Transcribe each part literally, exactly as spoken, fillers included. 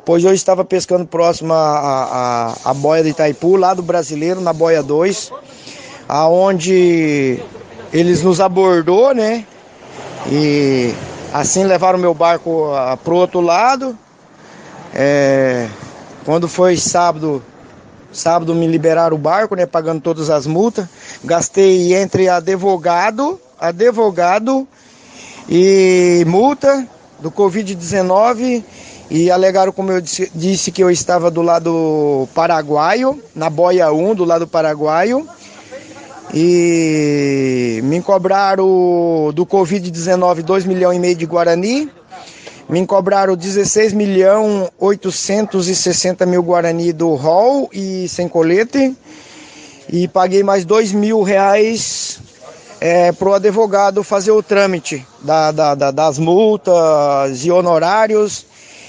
pois eu estava pescando próximo à, à, à boia de Itaipu, lá do Brasileiro, na boia dois, aonde eles nos abordou, né? E assim levaram meu barco para o outro lado. É, quando foi sábado, sábado me liberaram o barco, né? Pagando todas as multas. Gastei entre advogado, advogado e multa do covid dezenove. E alegaram, como eu disse, disse que eu estava do lado paraguaio, na boia um, do lado paraguaio. E me cobraram do covid dezenove dois milhões e meio de Guarani. Me cobraram dezesseis milhões oitocentos e sessenta mil Guarani do rol e sem colete. E paguei mais dois mil reais é, para o advogado fazer o trâmite da, da, da, das multas e honorários.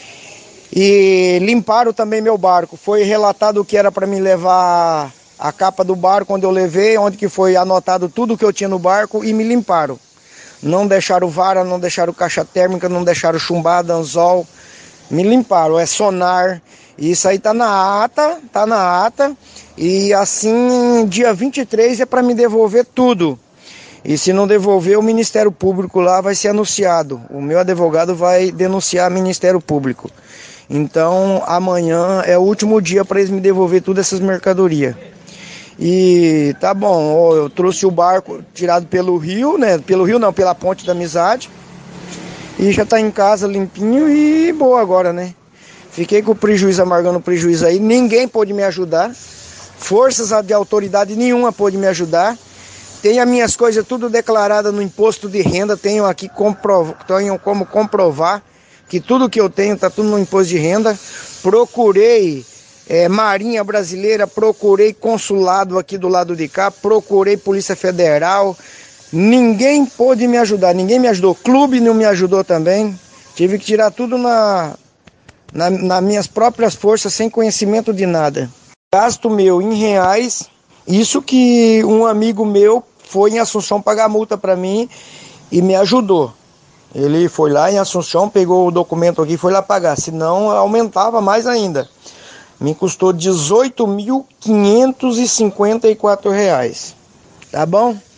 E limparam também meu barco. Foi relatado que era para me levar a capa do barco quando eu levei, onde que foi anotado tudo que eu tinha no barco e me limparam. Não deixaram vara, não deixaram caixa térmica, não deixaram chumbada, anzol. Me limparam, é sonar. Isso aí tá na ata, tá na ata. E assim, dia vinte e três é para me devolver tudo. E se não devolver, o Ministério Público lá vai ser anunciado. O meu advogado vai denunciar o Ministério Público. Então, amanhã é o último dia para eles me devolver todas essas mercadorias. E tá bom, eu trouxe o barco tirado pelo rio, né? Pelo rio não, pela ponte da amizade. E já tá em casa limpinho e boa agora, né? Fiquei com o prejuízo, amargando o prejuízo aí. Ninguém pôde me ajudar. Forças de autoridade nenhuma pôde me ajudar. Tenho as minhas coisas tudo declaradas no imposto de renda. Tenho aqui comprov... tenho como comprovar que tudo que eu tenho está tudo no imposto de renda. Procurei é, Marinha Brasileira, procurei consulado aqui do lado de cá, procurei Polícia Federal. Ninguém pôde me ajudar, ninguém me ajudou. Clube não me ajudou também. Tive que tirar tudo na, na, nas minhas próprias forças, sem conhecimento de nada. Gasto meu em reais, isso que um amigo meu foi em Assunção pagar multa para mim e me ajudou. Ele foi lá em Assunção, pegou o documento aqui e foi lá pagar, senão aumentava mais ainda. Me custou dezoito mil quinhentos e cinquenta e quatro reais, tá bom?